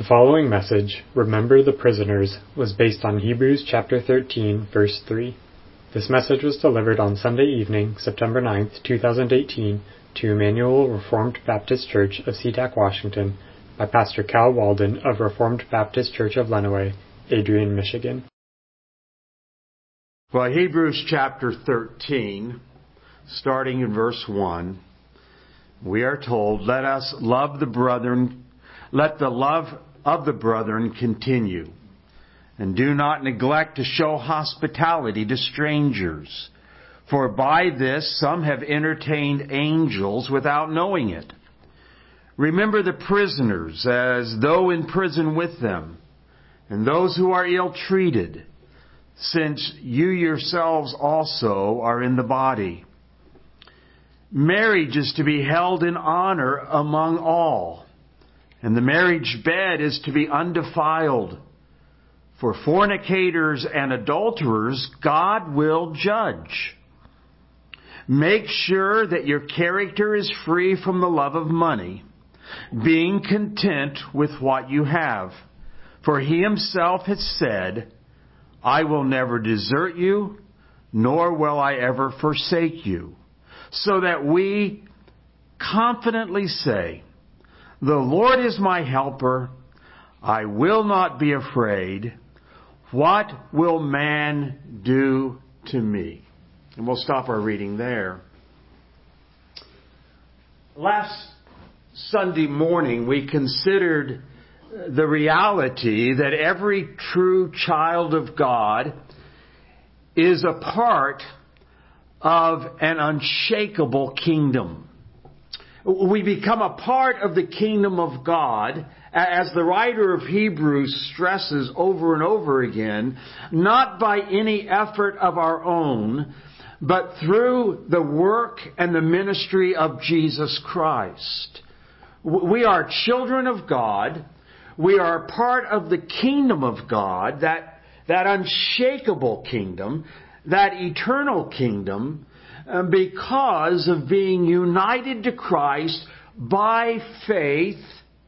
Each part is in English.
following message, Remember the Prisoners, was based on Hebrews chapter 13, verse 3. This message was delivered on Sunday evening, September 9th, 2018, to Emmanuel Reformed Baptist Church of SeaTac, Washington, by Pastor Cal Walden of Reformed Baptist Church of Lenawee, Adrian, Michigan. Well, Hebrews chapter 13, starting in verse 1, we are told, let us love the brethren, let the love of the brethren continue, and do not neglect to show hospitality to strangers, for by this some have entertained angels without knowing it. Remember the prisoners as though in prison with them, and those who are ill-treated, since you yourselves also are in the body. Marriage is to be held in honor among all, and the marriage bed is to be undefiled. For fornicators and adulterers, God will judge. Make sure that your character is free from the love of money, being content with what you have. For He Himself has said, I will never desert you, nor will I ever forsake you. So that we confidently say, the Lord is my helper. I will not be afraid. What will man do to me? And we'll stop our reading there. Last Sunday morning, we considered the reality that every true child of God is a part of an unshakable kingdom. We become a part of the kingdom of God, as the writer of Hebrews stresses over and over again, not by any effort of our own, but through the work and the ministry of Jesus Christ. We are children of God. We are a part of the kingdom of God, that unshakable kingdom, that eternal kingdom, because of being united to Christ by faith,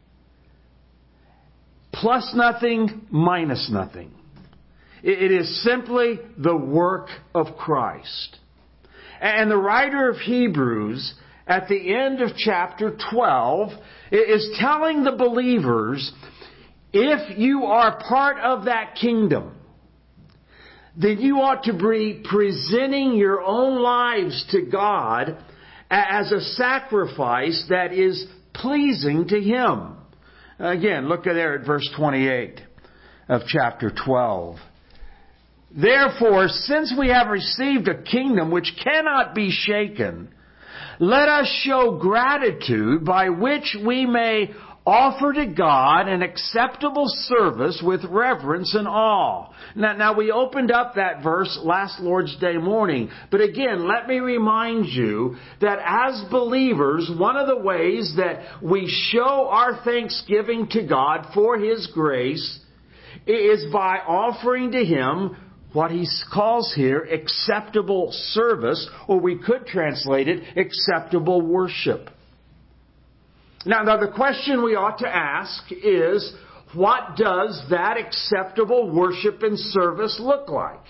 plus nothing, minus nothing. It is simply the work of Christ. And the writer of Hebrews, at the end of chapter 12, is telling the believers, if you are part of that kingdom, then you ought to be presenting your own lives to God as a sacrifice that is pleasing to Him. Again, look there at verse 28 of chapter 12. Therefore, since we have received a kingdom which cannot be shaken, let us show gratitude by which we may offer to God an acceptable service with reverence and awe. Now we opened up that verse last Lord's Day morning. But again, let me remind you that as believers, one of the ways that we show our thanksgiving to God for His grace is by offering to Him what He calls here acceptable service, or we could translate it acceptable worship. Now the question we ought to ask is, what does that acceptable worship and service look like?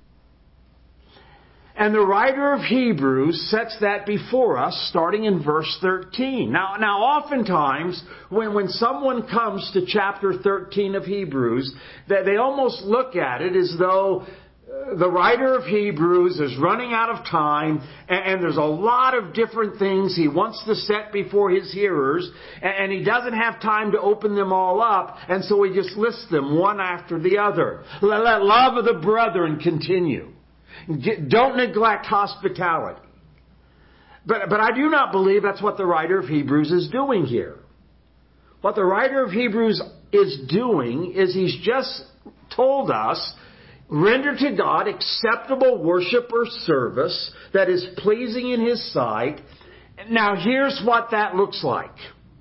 And the writer of Hebrews sets that before us, starting in verse 13. Now oftentimes, when someone comes to chapter 13 of Hebrews, they almost look at it as though the writer of Hebrews is running out of time, and there's a lot of different things he wants to set before his hearers, and he doesn't have time to open them all up, and so he just lists them one after the other. Let love of the brethren continue. Don't neglect hospitality. But I do not believe that's what the writer of Hebrews is doing here. What the writer of Hebrews is doing is he's just told us, render to God acceptable worship or service that is pleasing in His sight. Now here's what that looks like.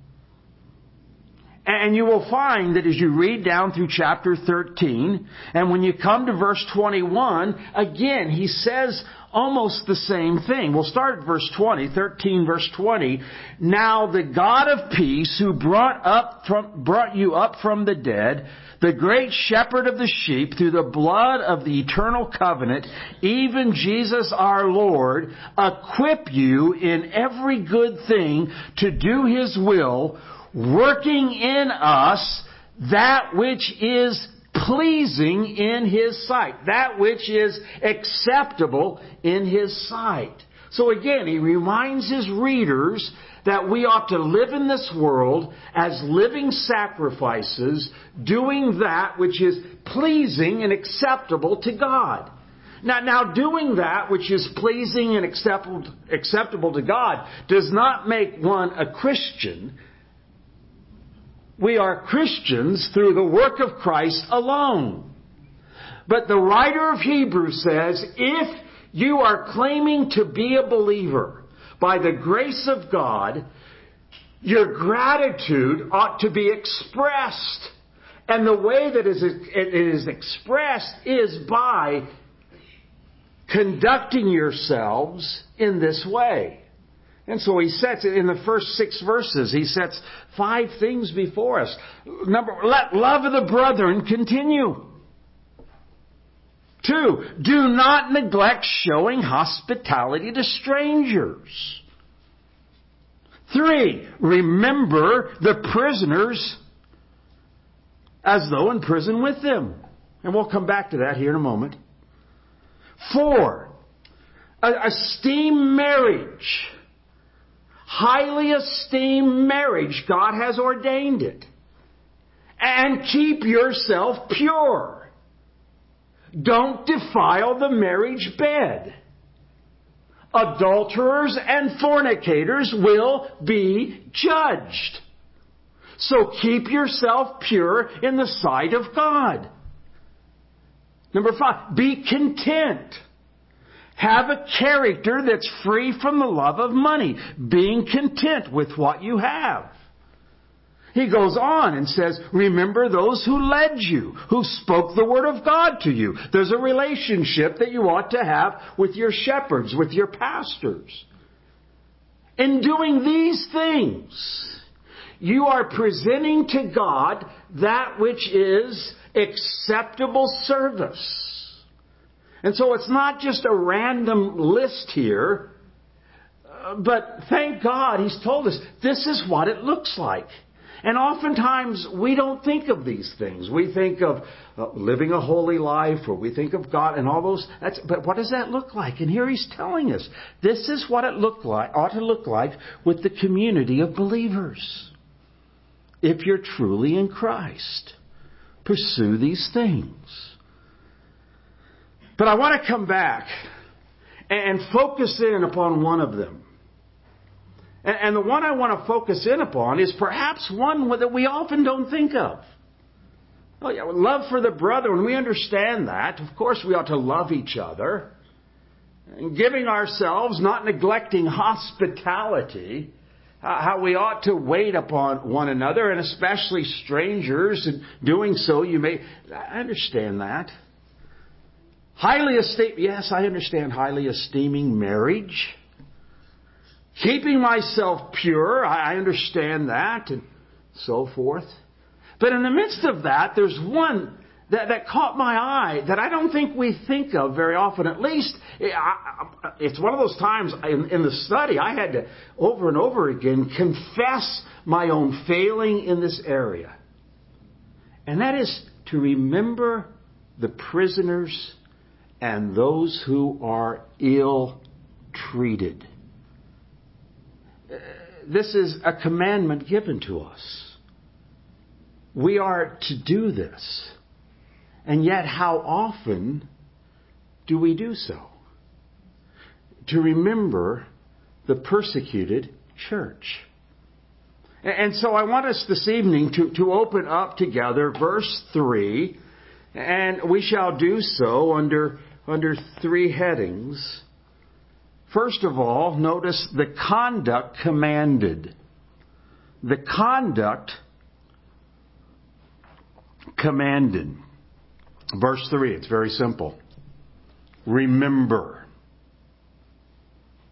And you will find that as you read down through chapter 13, and when you come to verse 21, again, he says almost the same thing. We'll start at verse 20, 13 verse 20. Now the God of peace, who brought you up from the dead, the great shepherd of the sheep, through the blood of the eternal covenant, even Jesus our Lord, equip you in every good thing to do His will, working in us that which is pleasing in His sight, that which is acceptable in His sight. So again, he reminds his readers that we ought to live in this world as living sacrifices, doing that which is pleasing and acceptable to God. Now doing that which is pleasing and acceptable to God does not make one a Christian. We are Christians through the work of Christ alone. But the writer of Hebrews says, if you are claiming to be a believer by the grace of God, your gratitude ought to be expressed. And the way that it is expressed is by conducting yourselves in this way. And so he sets it in the first 6 verses. He sets 5 things before us. Let love of the brethren continue. 2, do not neglect showing hospitality to strangers. 3, remember the prisoners as though in prison with them. And we'll come back to that here in a moment. 4, esteem marriage. Highly esteem marriage. God has ordained it. And keep yourself pure. Don't defile the marriage bed. Adulterers and fornicators will be judged. So keep yourself pure in the sight of God. Number 5, be content. Have a character that's free from the love of money, being content with what you have. He goes on and says, remember those who led you, who spoke the word of God to you. There's a relationship that you ought to have with your shepherds, with your pastors. In doing these things, you are presenting to God that which is acceptable service. And so it's not just a random list here, but thank God He's told us this is what it looks like. And oftentimes we don't think of these things. We think of living a holy life, or we think of God and all those. But what does that look like? And here He's telling us this is what it ought to look like with the community of believers. If you're truly in Christ, pursue these things. But I want to come back and focus in upon one of them. And the one I want to focus in upon is perhaps one that we often don't think of. Oh, yeah, love for the brethren, we understand that. Of course, we ought to love each other. And giving ourselves, not neglecting hospitality. How we ought to wait upon one another, and especially strangers. And doing so, I understand that. Yes, I understand highly esteeming marriage. Keeping myself pure, I understand that, and so forth. But in the midst of that, there's one that caught my eye that I don't think we think of very often. At least, it's one of those times in the study I had to, over and over again, confess my own failing in this area. And that is to remember the prisoners and those who are ill-treated. This is a commandment given to us. We are to do this. And yet, how often do we do so? To remember the persecuted church. And so I want us this evening to open up together verse 3, and we shall do so under 3 headings. First of all, notice the conduct commanded. The conduct commanded. Verse 3, it's very simple. Remember.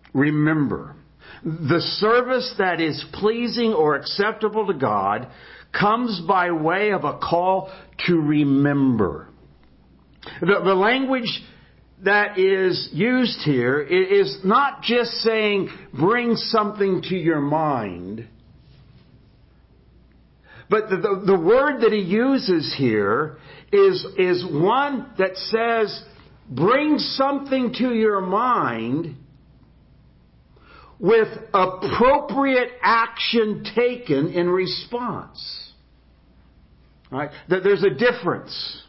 remember. The service that is pleasing or acceptable to God comes by way of a call to remember. The language that is used here is not just saying bring something to your mind, but the word that he uses here is one that says bring something to your mind with appropriate action taken in response. Right? There's a difference.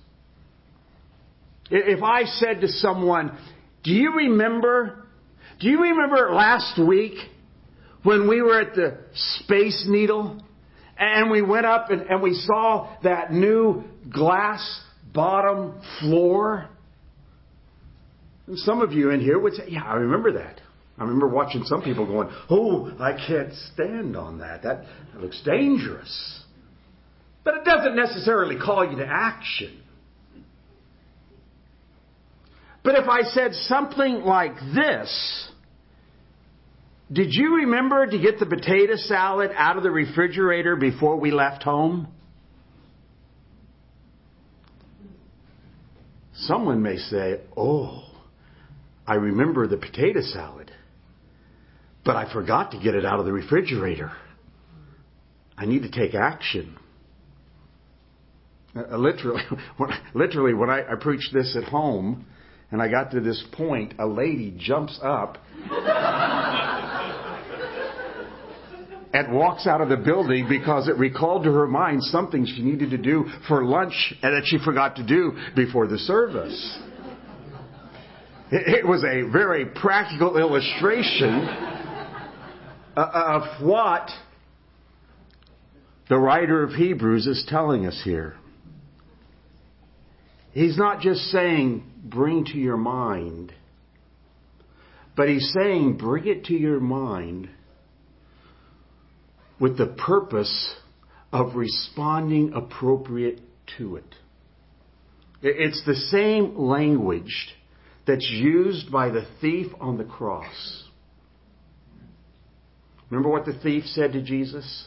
If I said to someone, do you remember last week when we were at the Space Needle and we went up and we saw that new glass bottom floor? And some of you in here would say, yeah, I remember that. I remember watching some people going, oh, I can't stand on that. That looks dangerous. But it doesn't necessarily call you to action. But if I said something like this, did you remember to get the potato salad out of the refrigerator before we left home? Someone may say, oh, I remember the potato salad, but I forgot to get it out of the refrigerator. I need to take action. Literally, when I preached this at home, and I got to this point, a lady jumps up and walks out of the building because it recalled to her mind something she needed to do for lunch and that she forgot to do before the service. It was a very practical illustration of what the writer of Hebrews is telling us here. He's not just saying, bring to your mind, but he's saying, bring it to your mind with the purpose of responding appropriate to it. It's the same language that's used by the thief on the cross. Remember what the thief said to Jesus?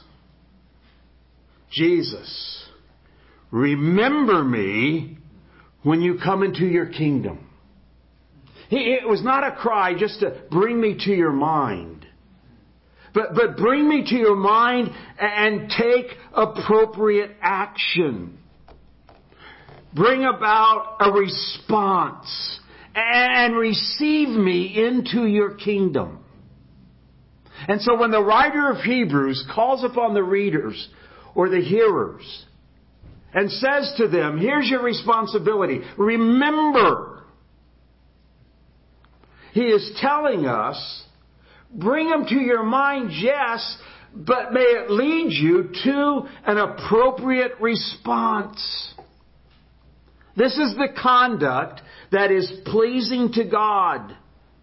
Jesus, remember me when you come into your kingdom. It was not a cry just to bring me to your mind. But bring me to your mind and take appropriate action. Bring about a response and receive me into your kingdom. And so when the writer of Hebrews calls upon the readers or the hearers and says to them, here's your responsibility. Remember. He is telling us, bring them to your mind, yes, but may it lead you to an appropriate response. This is the conduct that is pleasing to God.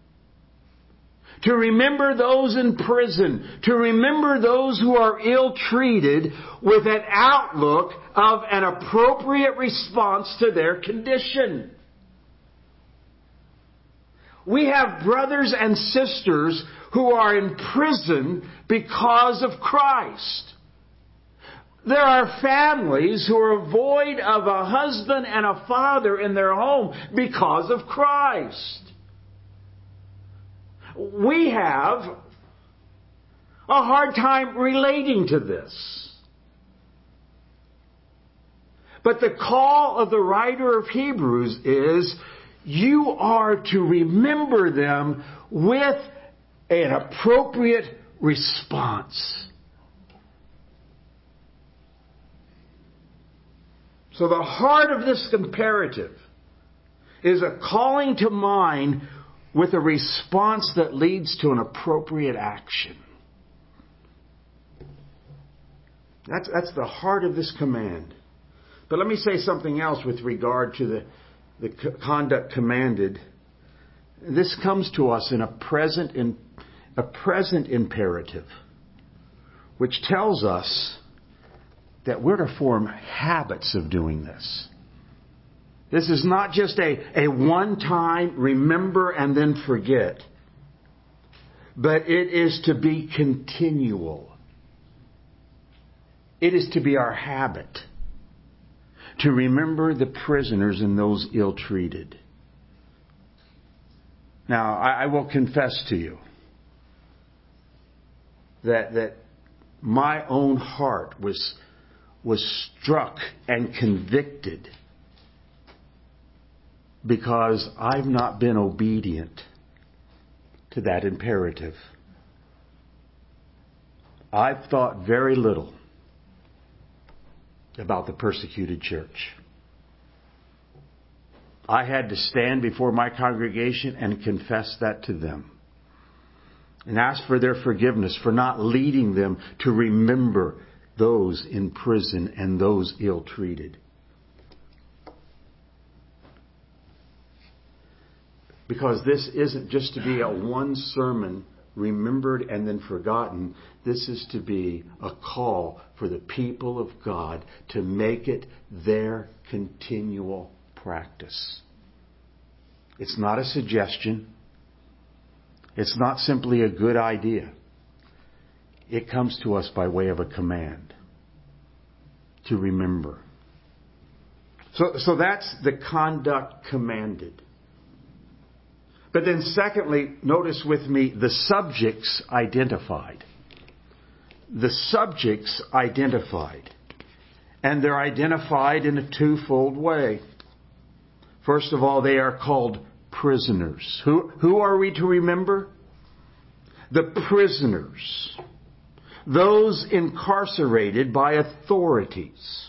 To remember those in prison, to remember those who are ill-treated with an outlook of an appropriate response to their condition. We have brothers and sisters who are in prison because of Christ. There are families who are void of a husband and a father in their home because of Christ. We have a hard time relating to this. But the call of the writer of Hebrews is, you are to remember them with an appropriate response. So the heart of this imperative is a calling to mind with a response that leads to an appropriate action. That's the heart of this command. But let me say something else with regard to the conduct commanded. This comes to us in a present imperative, which tells us that we're to form habits of doing this. This is not just a one-time remember and then forget. but it is to be continual. It is to be our habit to remember the prisoners and those ill-treated. Now, I will confess to you that my own heart was struck and convicted because I've not been obedient to that imperative. I've thought very little about the persecuted church. I had to stand before my congregation and confess that to them and ask for their forgiveness for not leading them to remember those in prison and those ill-treated. Because this isn't just to be a one sermon remembered and then forgotten. This is to be a call for the people of God to make it their continual practice. It's not a suggestion. It's not simply a good idea. It comes to us by way of a command to remember. So that's the conduct commanded. But then secondly, notice with me the subjects identified. The subjects identified. And they're identified in a twofold way. First of all, they are called prisoners. Who are we to remember? The prisoners. Those incarcerated by authorities.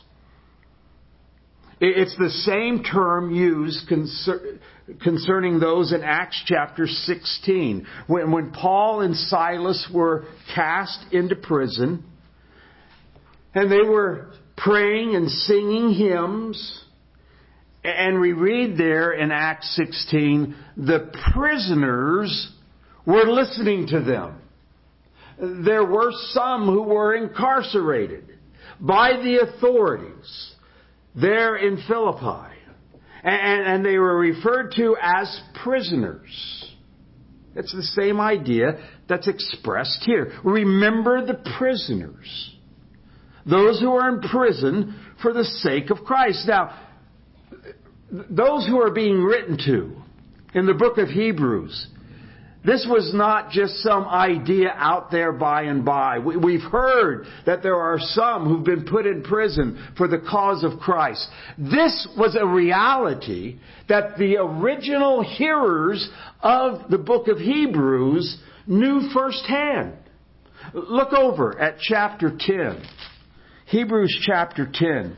It's the same term used concerning those in Acts chapter 16. When Paul and Silas were cast into prison, and they were praying and singing hymns, and we read there in Acts 16, the prisoners were listening to them. There were some who were incarcerated by the authorities there in Philippi. And they were referred to as prisoners. It's the same idea that's expressed here. Remember the prisoners. Those who are in prison for the sake of Christ. Now, those who are being written to in the book of Hebrews, this was not just some idea out there by and by. We've heard that there are some who've been put in prison for the cause of Christ. This was a reality that the original hearers of the book of Hebrews knew firsthand. Look over at chapter 10. Hebrews chapter 10.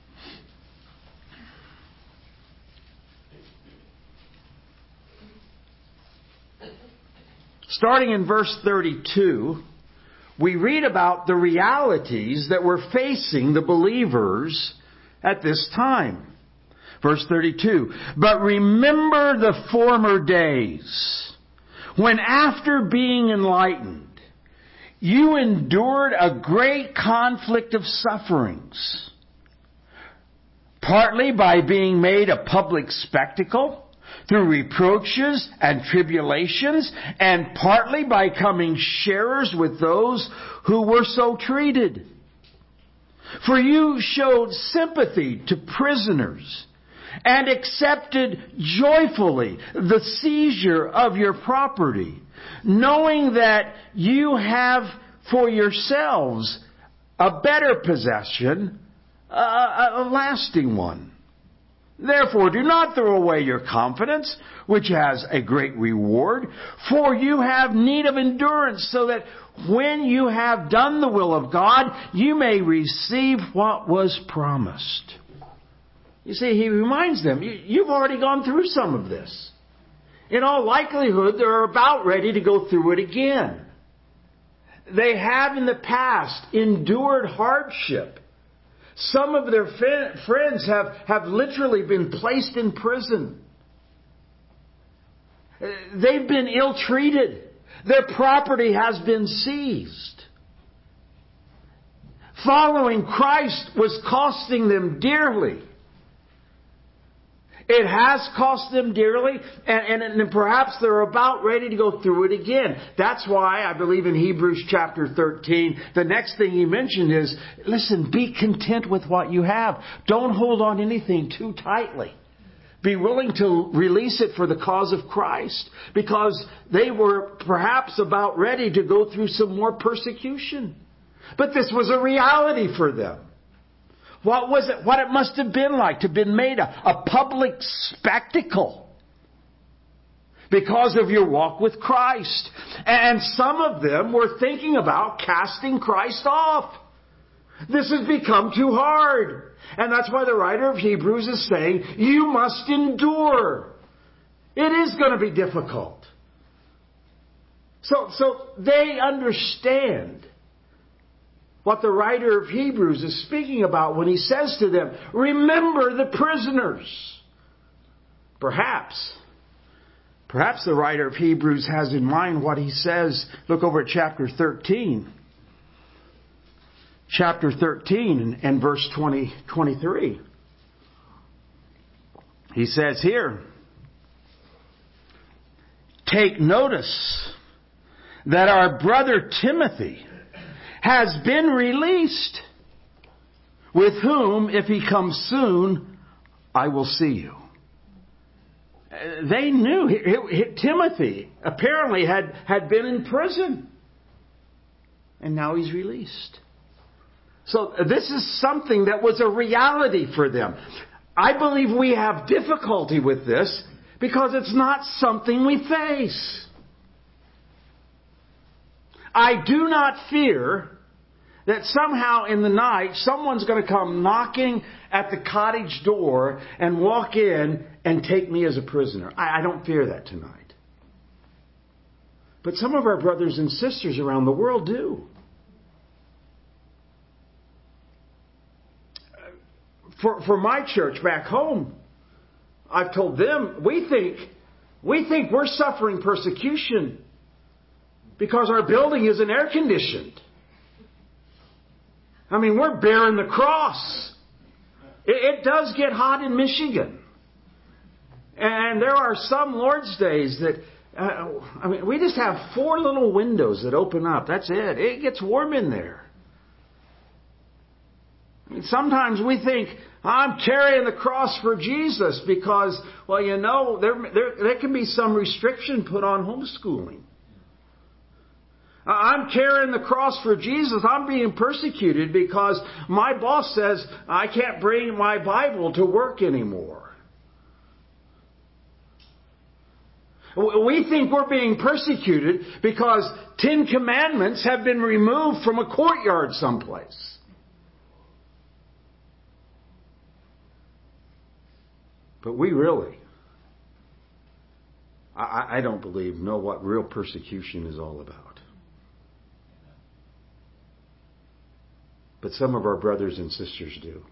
Starting in verse 32, we read about the realities that were facing the believers at this time. Verse 32, but remember the former days, when after being enlightened, you endured a great conflict of sufferings, partly by being made a public spectacle, through reproaches and tribulations, and partly by coming sharers with those who were so treated. For you showed sympathy to prisoners, and accepted joyfully the seizure of your property, knowing that you have for yourselves a better possession, a lasting one. Therefore, do not throw away your confidence, which has a great reward, for you have need of endurance, so that when you have done the will of God, you may receive what was promised. You see, he reminds them, you've already gone through some of this. In all likelihood, they're about ready to go through it again. They have in the past endured hardship. Some of their friends have literally been placed in prison. They've been ill-treated. Their property has been seized. Following Christ was costing them dearly. It has cost them dearly, and perhaps they're about ready to go through it again. That's why I believe in Hebrews chapter 13, the next thing he mentioned is, listen, be content with what you have. Don't hold on to anything too tightly. Be willing to release it for the cause of Christ, because they were perhaps about ready to go through some more persecution. But this was a reality for them. What was it? What it must have been like to have been made a public spectacle because of your walk with Christ. And some of them were thinking about casting Christ off. This has become too hard. And that's why the writer of Hebrews is saying, you must endure. It is going to be difficult. So they understand what the writer of Hebrews is speaking about when he says to them, remember the prisoners. Perhaps the writer of Hebrews has in mind what he says. Look over at chapter 13. Chapter 13 and verse 23. He says here, take notice that our brother Timothy has been released, with whom, if he comes soon, I will see you. They knew Timothy apparently had been in prison, and now he's released. So this is something that was a reality for them. I believe we have difficulty with this because it's not something we face. I do not fear that somehow in the night someone's going to come knocking at the cottage door and walk in and take me as a prisoner. I don't fear that tonight. But some of our brothers and sisters around the world do. For my church back home, I've told them we think we're suffering persecution because our building isn't air conditioned. I mean, we're bearing the cross. It does get hot in Michigan. And there are some Lord's Days that, we just have 4 little windows that open up. That's it. It gets warm in there. Sometimes we think, I'm carrying the cross for Jesus because, there can be some restriction put on homeschooling. I'm carrying the cross for Jesus. I'm being persecuted because my boss says I can't bring my Bible to work anymore. We think we're being persecuted because 10 commandments have been removed from a courtyard someplace. But we really, I don't believe, know what real persecution is all about. But some of our brothers and sisters do.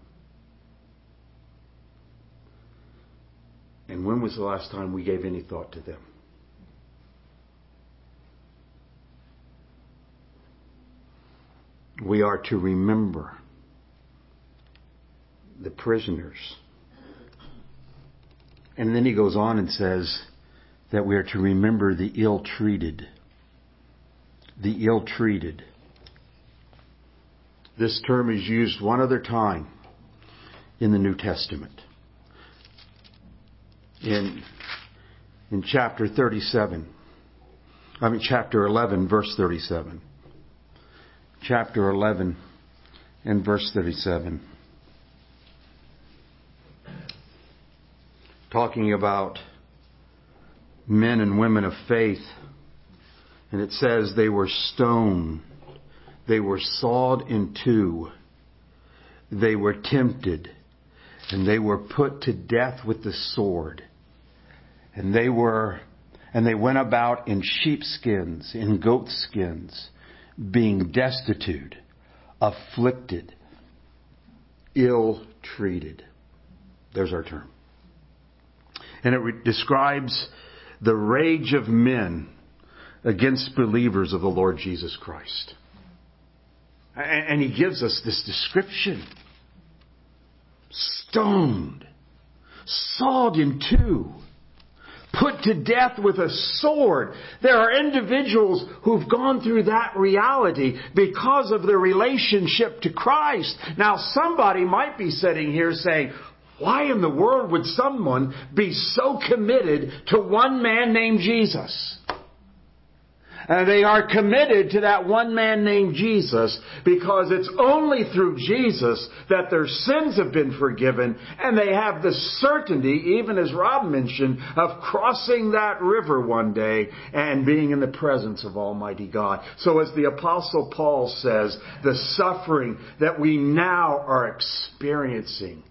And when was the last time we gave any thought to them? We are to remember the prisoners. And then he goes on and says that we are to remember the ill-treated. The ill-treated. This term is used one other time in the New Testament. In chapter 11, verse 37. Chapter 11 and verse 37. Talking about men and women of faith. And it says they were stoned. They were sawed in two. They were tempted. And they were put to death with the sword. And they went about in sheepskins, in goatskins, being destitute, afflicted, ill-treated. There's our term. And it describes the rage of men against believers of the Lord Jesus Christ. And he gives us this description. Stoned. sawed in two, put to death with a sword. There are individuals who've gone through that reality because of their relationship to Christ. Now, somebody might be sitting here saying, why in the world would someone be so committed to one man named Jesus? And they are committed to that one man named Jesus because it's only through Jesus that their sins have been forgiven, and they have the certainty, even as Rob mentioned, of crossing that river one day and being in the presence of Almighty God. So as the Apostle Paul says, the suffering that we now are experiencing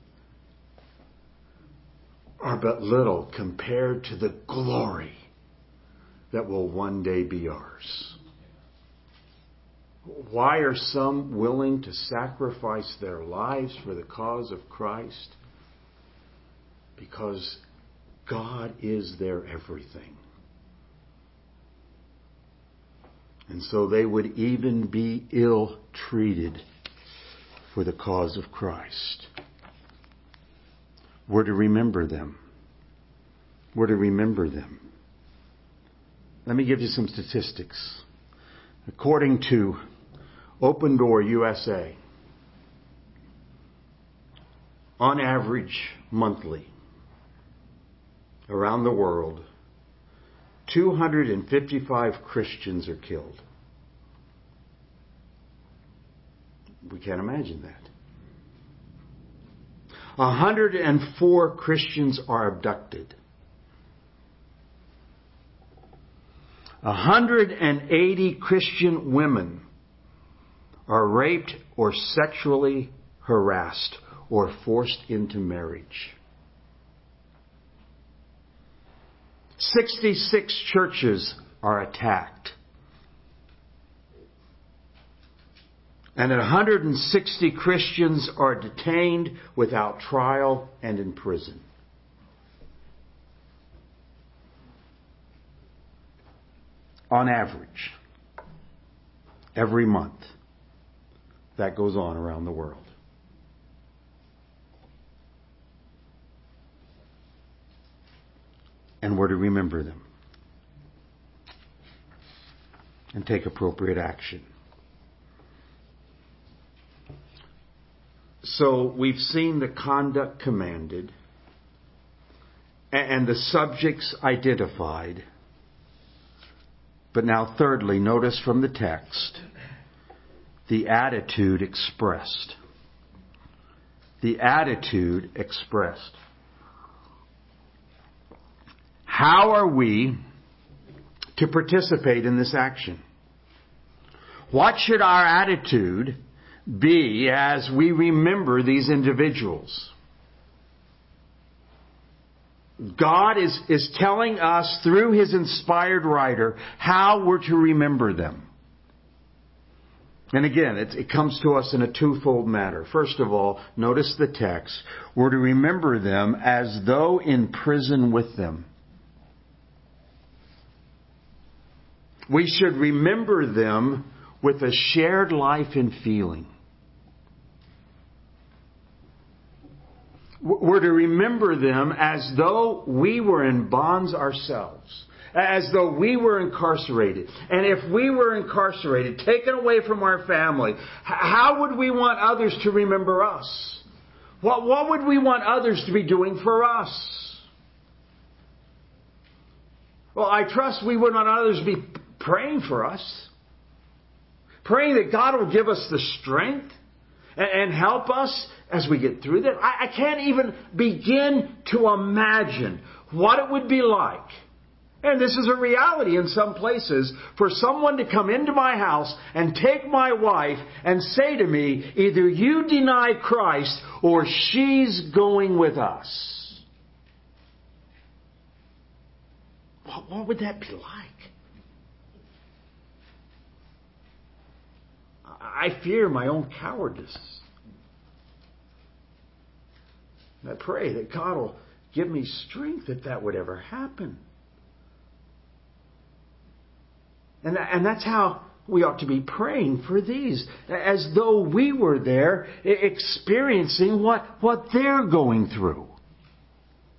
are but little compared to the glory that will one day be ours. Why are some willing to sacrifice their lives for the cause of Christ? Because God is their everything. And so they would even be ill-treated for the cause of Christ. We're to remember them. We're to remember them. Let me give you some statistics. According to Open Door USA, on average monthly, around the world, 255 Christians are killed. We can't imagine that. 104 Christians are abducted. 180 Christian women are raped or sexually harassed or forced into marriage. 66 churches are attacked. And 160 Christians are detained without trial and in prison. On average, every month, that goes on around the world. And we're to remember them and take appropriate action. So we've seen the conduct commanded and the subjects identified. But now thirdly, notice from the text, the attitude expressed. The attitude expressed. How are we to participate in this action? What should our attitude be as we remember these individuals? God is telling us through His inspired writer how we're to remember them. And again, it comes to us in a twofold matter. First of all, notice the text. We're to remember them as though in prison with them. We should remember them with a shared life and feeling. We're to remember them as though we were in bonds ourselves, as though we were incarcerated. And if we were incarcerated, taken away from our family, how would we want others to remember us? What would we want others to be doing for us? Well, I trust we would want others to be praying for us, praying that God will give us the strength and help us as we get through that. I can't even begin to imagine what it would be like. And this is a reality in some places, for someone to come into my house and take my wife and say to me, either you deny Christ or she's going with us. What would that be like? I fear my own cowardice. I pray that God will give me strength if that would ever happen. And that's how we ought to be praying for these, as though we were there experiencing what they're going through.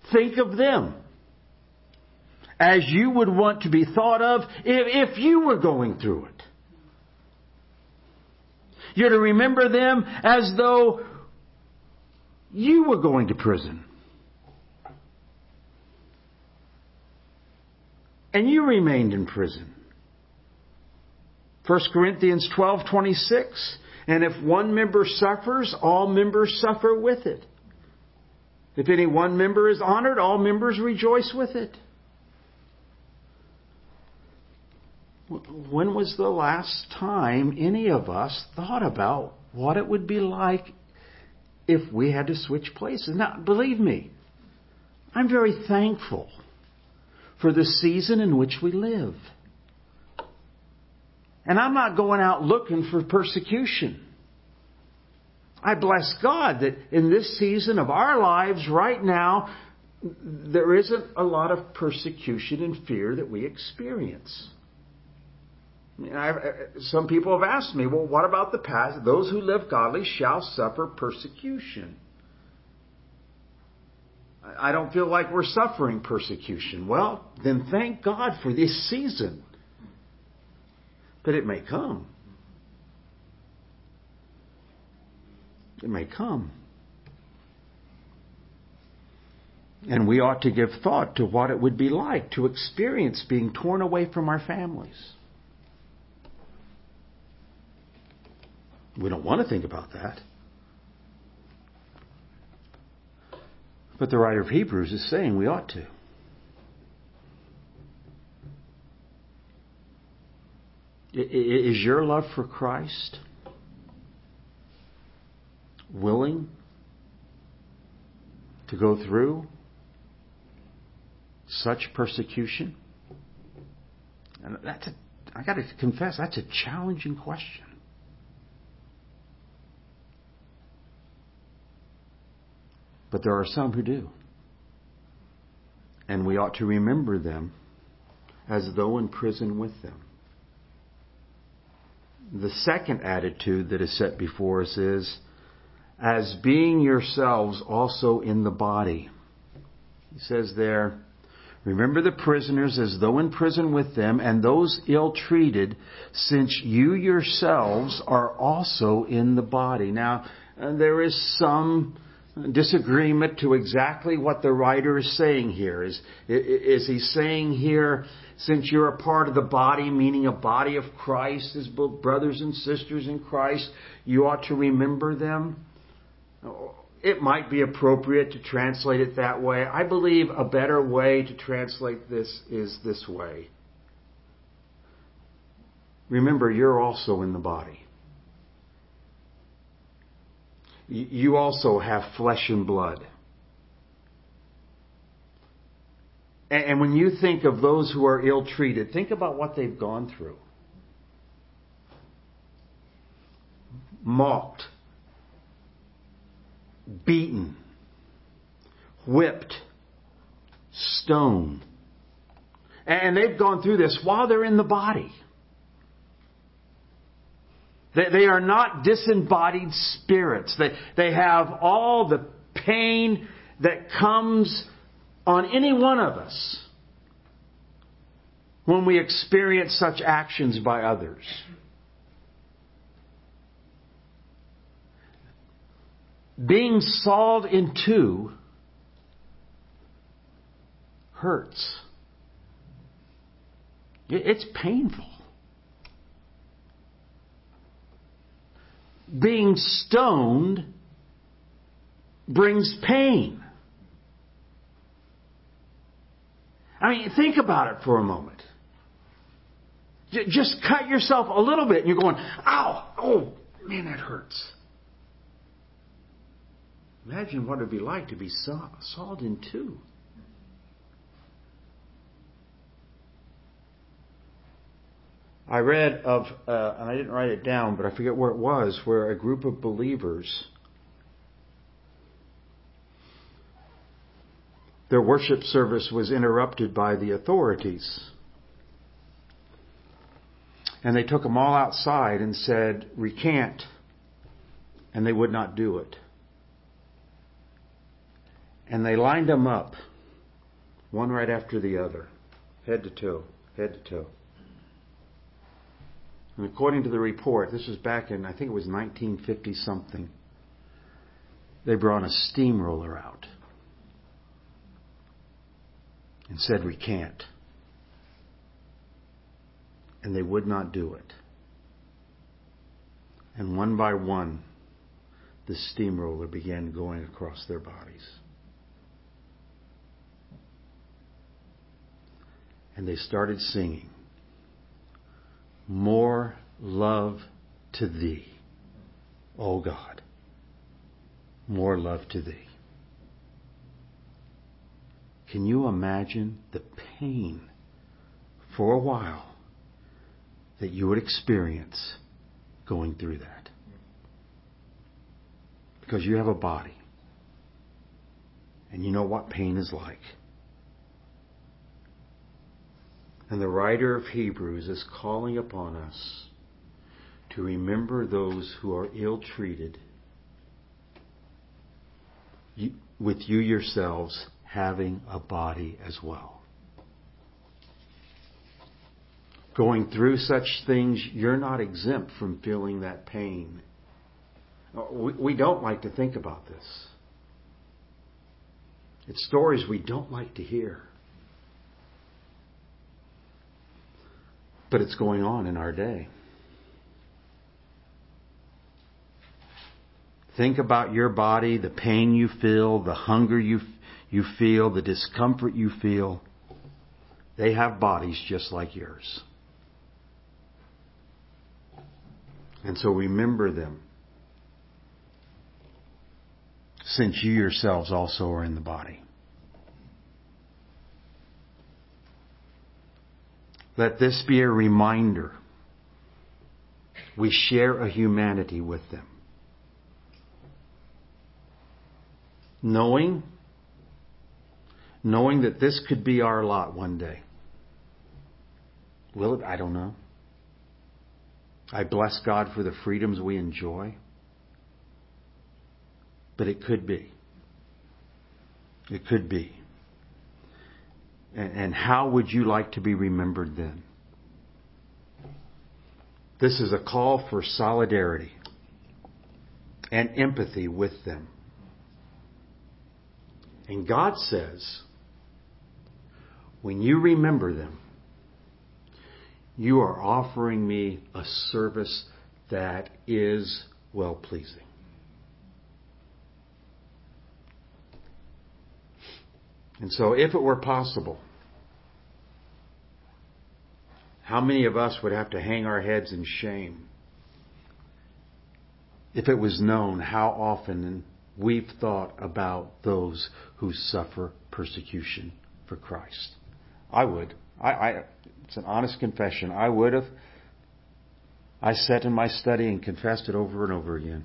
think of them as you would want to be thought of if you were going through it. You're to remember them as though you were going to prison. And you remained in prison. 1 Corinthians 12:26. And if one member suffers, all members suffer with it. If any one member is honored, all members rejoice with it. When was the last time any of us thought about what it would be like if we had to switch places? Now, believe me, I'm very thankful for the season in which we live. And I'm not going out looking for persecution. I bless God that in this season of our lives right now, there isn't a lot of persecution and fear that we experience. Some people have asked me, well, what about the past? Those who live godly shall suffer persecution. I don't feel like we're suffering persecution. Well, then thank God for this season. But it may come. It may come. And we ought to give thought to what it would be like to experience being torn away from our families. We don't want to think about that. But the writer of Hebrews is saying we ought to. Is your love for Christ willing to go through such persecution? And I got to confess, that's a challenging question. But there are some who do. And we ought to remember them as though in prison with them. The second attitude that is set before us is, as being yourselves also in the body. He says there, remember the prisoners as though in prison with them, and those ill-treated, since you yourselves are also in the body. Now, there is some disagreement to exactly what the writer is saying here. Is he saying here, since you're a part of the body, meaning a body of Christ, as both brothers and sisters in Christ, you ought to remember them? It might be appropriate to translate it that way. I believe a better way to translate this is this way. Remember, you're also in the body. You also have flesh and blood. And when you think of those who are ill-treated, think about what they've gone through. Mocked, beaten, whipped, stoned. And they've gone through this while they're in the body. They are not disembodied spirits. They have all the pain that comes on any one of us when we experience such actions by others. Being sawed in two hurts. It's painful. Being stoned brings pain. I mean, think about it for a moment. Just cut yourself a little bit and you're going, ow, oh, man, that hurts. Imagine what it would be like to be sawed in two. I read of, and I didn't write it down, but I forget where it was, where a group of believers, their worship service was interrupted by the authorities. And they took them all outside and said, recant. And they would not do it. And they lined them up one right after the other, head to toe, head to toe. And according to the report, this was back in, I think it was 1950 something, they brought a steamroller out and said, we can't. And they would not do it. And one by one, the steamroller began going across their bodies. And they started singing, more love to thee, O God, more love to thee. Can you imagine the pain for a while that you would experience going through that? Because you have a body. And you know what pain is like. And the writer of Hebrews is calling upon us to remember those who are ill-treated, with you yourselves having a body as well. Going through such things, you're not exempt from feeling that pain. We don't like to think about this. It's stories we don't like to hear. But it's going on in our day. Think about your body, the pain you feel, the hunger you feel, the discomfort you feel. They have bodies just like yours. And so remember them, since you yourselves also are in the body. Let this be a reminder. We share a humanity with them. Knowing that this could be our lot one day. Will it? I don't know. I bless God for the freedoms we enjoy. But it could be. It could be. And how would you like to be remembered then? This is a call for solidarity and empathy with them. And God says, when you remember them, you are offering me a service that is well-pleasing. And so if it were possible, how many of us would have to hang our heads in shame if it was known how often we've thought about those who suffer persecution for Christ? I would. It's an honest confession. I would have. I sat in my study and confessed it over and over again.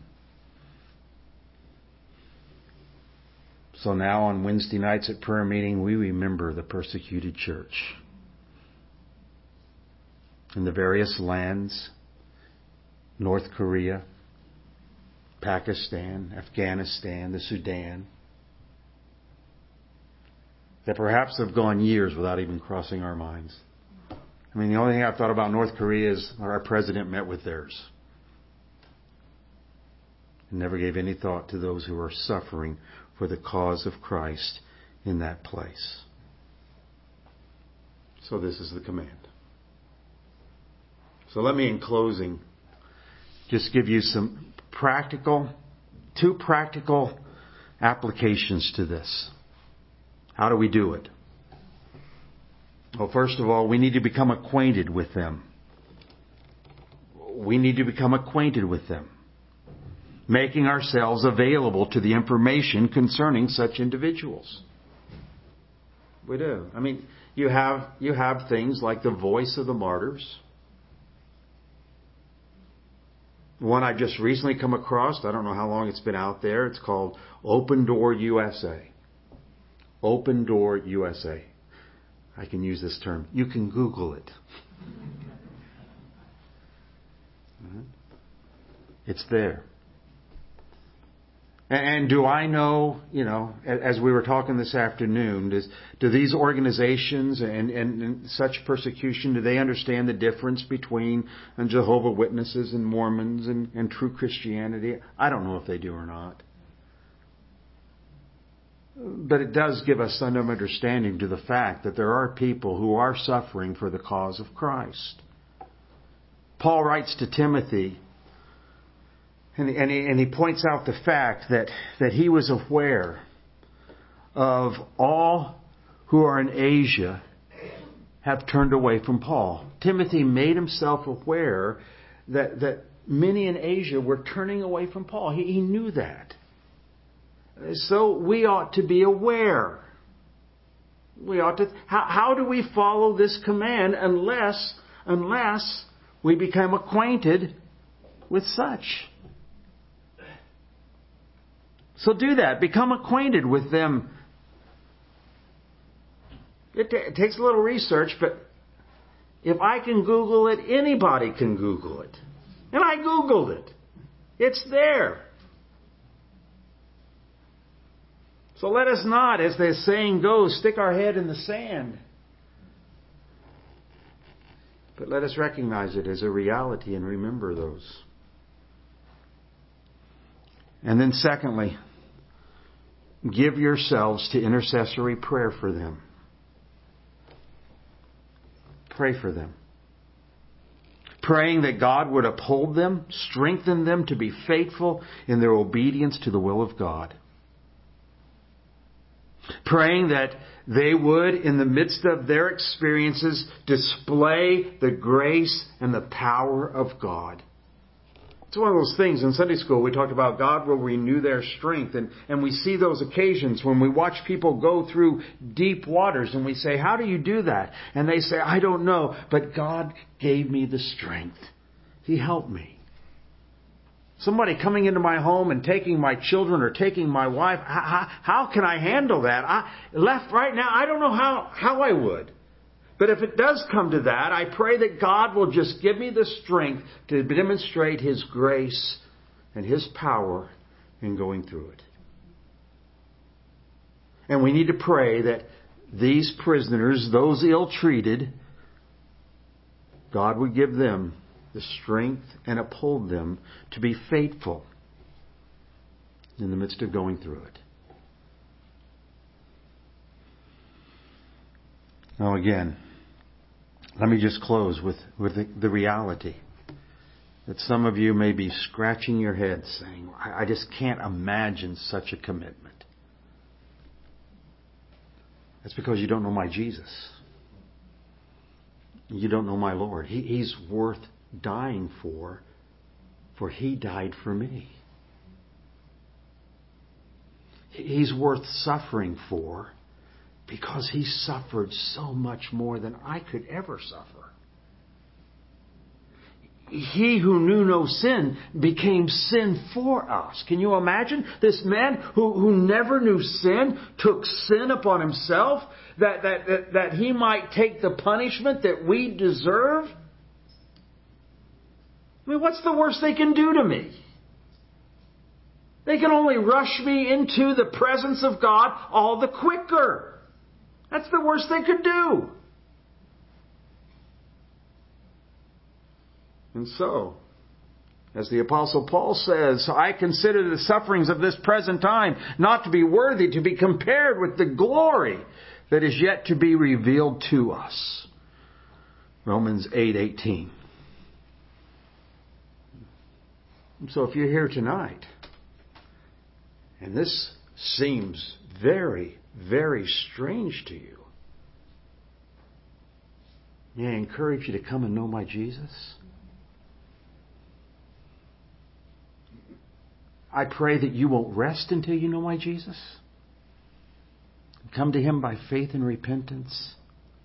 So now on Wednesday nights at prayer meeting, we remember the persecuted church in the various lands, North Korea, Pakistan, Afghanistan, the Sudan, that perhaps have gone years without even crossing our minds. I mean, the only thing I've thought about North Korea is our president met with theirs. And never gave any thought to those who are suffering for the cause of Christ in that place. So this is the command. So let me, in closing, just give you two practical applications to this. How do we do it? Well, first of all, we need to become acquainted with them. We need to become acquainted with them, making ourselves available to the information concerning such individuals. We do. I mean, you have things like the Voice of the Martyrs. One I just recently come across, I don't know how long it's been out there, it's called Open Door USA. Open Door USA. I can use this term. You can Google it. It's there. And do I know, as we were talking this afternoon, do these organizations and such persecution, do they understand the difference between Jehovah's Witnesses and Mormons and true Christianity? I don't know if they do or not. But it does give us some understanding to the fact that there are people who are suffering for the cause of Christ. Paul writes to Timothy, and he points out the fact that he was aware of all who are in Asia have turned away from Paul. Timothy made himself aware that many in Asia were turning away from Paul. He knew that. So we ought to be aware. We ought to. How do we follow this command unless we become acquainted with such? So do that. Become acquainted with them. It takes a little research, but if I can Google it, anybody can Google it. And I Googled it. It's there. So let us not, as the saying goes, stick our head in the sand. But let us recognize it as a reality and remember those. And then secondly, give yourselves to intercessory prayer for them. Pray for them. Praying that God would uphold them, strengthen them to be faithful in their obedience to the will of God. Praying that they would, in the midst of their experiences, display the grace and the power of God. It's one of those things in Sunday school we talked about God will renew their strength. And we see those occasions when we watch people go through deep waters and we say, how do you do that? And they say, I don't know, but God gave me the strength. He helped me. Somebody coming into my home and taking my children or taking my wife, how can I handle that? Left right now, I don't know how I would. But if it does come to that, I pray that God will just give me the strength to demonstrate His grace and His power in going through it. And we need to pray that these prisoners, those ill-treated, God would give them the strength and uphold them to be faithful in the midst of going through it. Now again, let me just close with the reality that some of you may be scratching your head saying, I just can't imagine such a commitment. That's because you don't know my Jesus. You don't know my Lord. He's worth dying for He died for me. He's worth suffering for because He suffered so much more than I could ever suffer. He who knew no sin became sin for us. Can you imagine? This man who never knew sin took sin upon Himself that He might take the punishment that we deserve. I mean, what's the worst they can do to me? They can only rush me into the presence of God all the quicker. That's the worst they could do. And so, as the Apostle Paul says, I consider the sufferings of this present time not to be worthy to be compared with the glory that is yet to be revealed to us. Romans 8:18. So if you're here tonight, and this seems very, very strange to you, may I encourage you to come and know my Jesus? I pray that you won't rest until you know my Jesus. Come to Him by faith and repentance.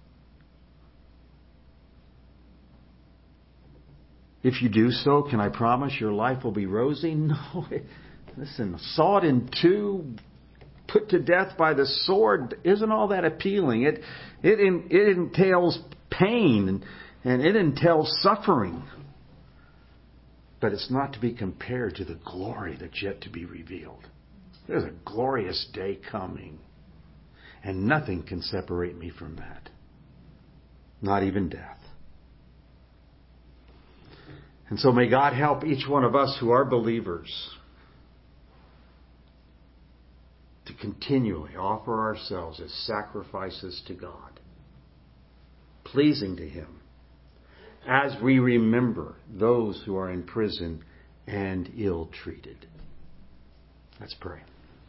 If you do so, can I promise your life will be rosy? No. Listen, sawed in two, put to death by the sword isn't all that appealing. It entails pain and it entails suffering. But it's not to be compared to the glory that's yet to be revealed. There's a glorious day coming. And nothing can separate me from that. Not even death. And so may God help each one of us who are believers to continually offer ourselves as sacrifices to God, pleasing to Him, as we remember those who are in prison and ill-treated. Let's pray.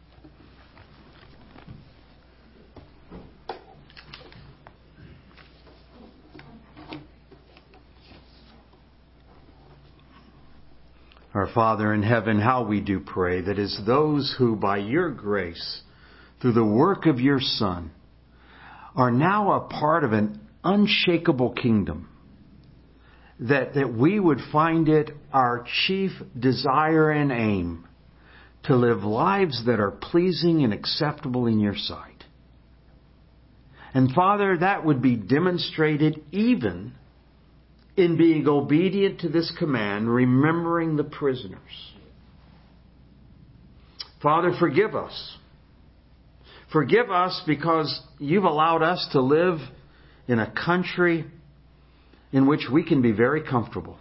Our Father in heaven, how we do pray that as those who by your grace, through the work of your Son, are now a part of an unshakable kingdom, that we would find it our chief desire and aim to live lives that are pleasing and acceptable in your sight. And Father, that would be demonstrated even in being obedient to this command, remembering the prisoners. Father, forgive us. Forgive us because you've allowed us to live in a country in which we can be very comfortable.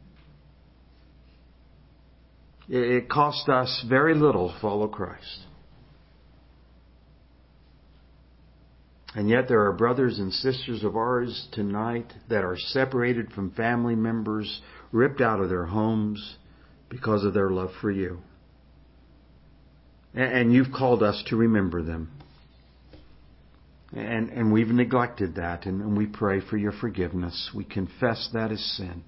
It cost us very little to follow Christ. And yet there are brothers and sisters of ours tonight that are separated from family members, ripped out of their homes because of their love for you. And you've called us to remember them. And we've neglected that, and we pray for your forgiveness. We confess that as sin.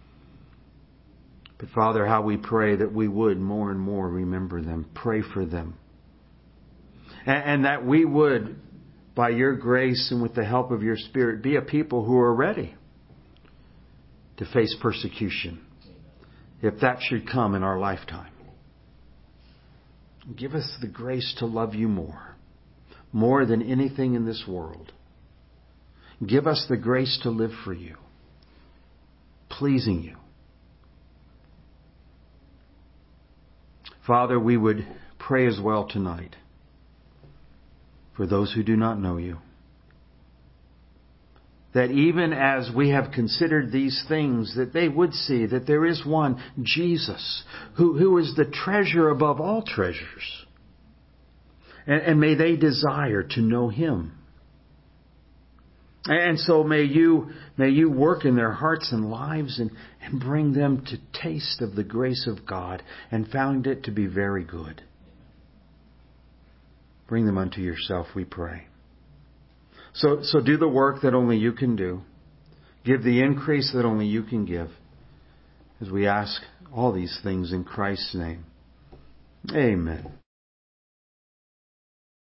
But Father, how we pray that we would more and more remember them, pray for them. And that we would, by your grace and with the help of your Spirit, be a people who are ready to face persecution, if that should come in our lifetime. Give us the grace to love you more than anything in this world. Give us the grace to live for you, pleasing you. Father, we would pray as well tonight for those who do not know you. That even as we have considered these things, that they would see that there is one, Jesus, who is the treasure above all treasures. And may they desire to know Him. And so may you work in their hearts and lives and bring them to taste of the grace of God and found it to be very good. Bring them unto yourself, we pray. So do the work that only you can do. Give the increase that only you can give. As we ask all these things in Christ's name. Amen.